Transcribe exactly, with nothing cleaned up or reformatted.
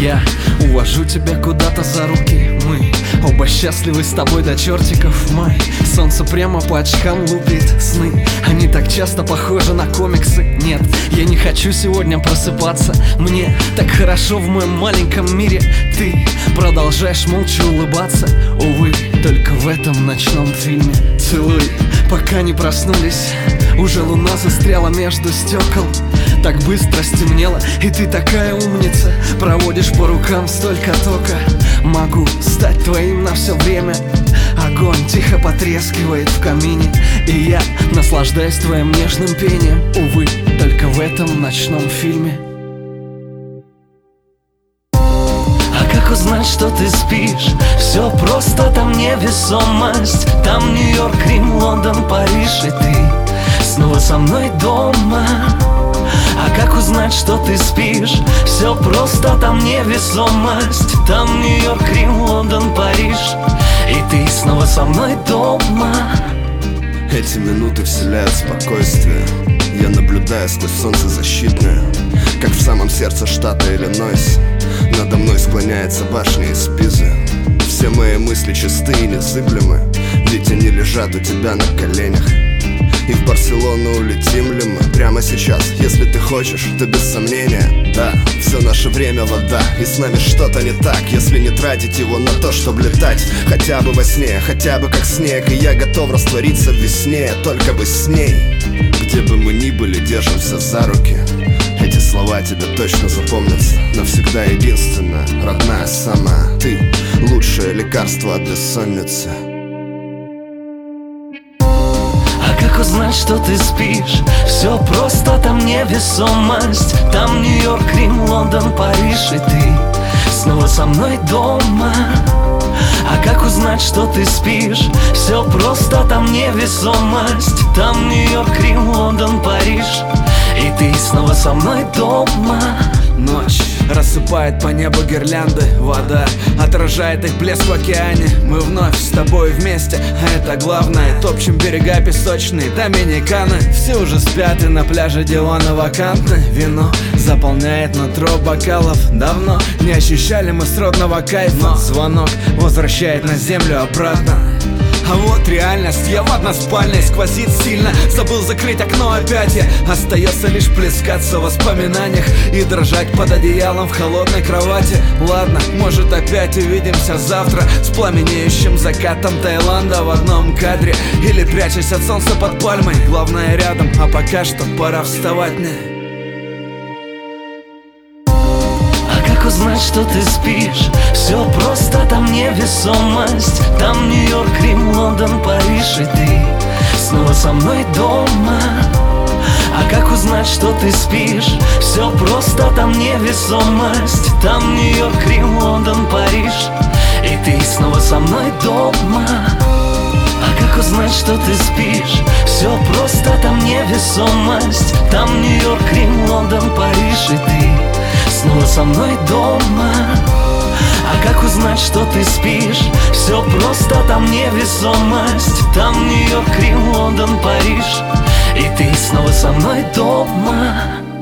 Я увожу тебя куда-то за руки. Мы оба счастливы с тобой до чертиков. Май, солнце прямо по очкам лупит сны. Они так часто похожи на комиксы. Нет, я не хочу сегодня просыпаться. Мне так хорошо в моем маленьком мире. Ты продолжаешь молча улыбаться. Увы, только в этом ночном фильме. Целуй, пока не проснулись. Уже луна застряла между стекол. Так быстро стемнело, и ты такая умница. Проводишь по рукам столько тока. Могу стать твоим на все время. Огонь тихо потрескивает в камине, и я наслаждаюсь твоим нежным пением. Увы, только в этом ночном фильме. А как узнать, что ты спишь? Все просто, там невесомость. Там Нью-Йорк, Рим, Лондон, Париж, и ты снова со мной дома. А как узнать, что ты спишь? Все просто, там невесомость. Там Нью-Йорк, Рим, Лондон, Париж, и ты снова со мной дома. Эти минуты вселяют спокойствие. Я наблюдаю сквозь солнце защитное, как в самом сердце штата Иллинойс. Надо мной склоняется башня из Пизы. Все мои мысли чисты и незыблемы, ведь они лежат у тебя на коленях. И в Барселону улетим ли мы прямо сейчас? Если ты хочешь, то без сомнения. Да, все наше время вода, и с нами что-то не так, если не тратить его на то, чтобы летать. Хотя бы во сне, хотя бы как снег. И я готов раствориться в весне, только бы с ней. Где бы мы ни были, держимся за руки. Эти слова тебе точно запомнятся. Навсегда единственная, родная, самая. Ты лучшее лекарство от бессонницы. Как узнать, что ты спишь? Все просто, там невесомость. Там Нью-Йорк, Рим, Лондон, Париж, и ты снова со мной дома. А как узнать, что ты спишь? Все просто, там невесомость. Там Нью-Йорк, Рим, Лондон, Париж, и ты снова со мной дома. Ночь рассыпает по небу гирлянды. Вода отражает их блеск в океане. Мы вновь с тобой вместе, а это главное. Топчем берега песочные, Доминиканы. Все уже спят, и на пляже диваны вакантны. Вино заполняет нутро бокалов. Давно не ощущали мы сродного кайфа. Звонок возвращает на землю обратно. А вот реальность, я в односпальной, сквозит сильно. Забыл закрыть окно опять я. Остается лишь плескаться в воспоминаниях и дрожать под одеялом в холодной кровати. Ладно, может опять увидимся завтра с пламенеющим закатом Таиланда в одном кадре. Или прячась от солнца под пальмой, главное рядом. А пока что пора вставать мне. Как узнать, что ты спишь? Все просто, там невесомость. Там Нью-Йорк, Рим, Лондон, Париж, и ты снова со мной дома. А как узнать, что ты спишь? Все просто, там невесомость. Там Нью-Йорк, Рим, Лондон, Париж, и ты снова со мной дома. А как узнать, что ты спишь? Все просто, там невесомость. Там Нью-Йорк, Рим, Лондон, Париж, и ты снова со мной дома. А как узнать, что ты спишь? Все просто, там невесомость. Там Нью-Йорк, Рим, Лондон, Париж, и ты снова со мной дома.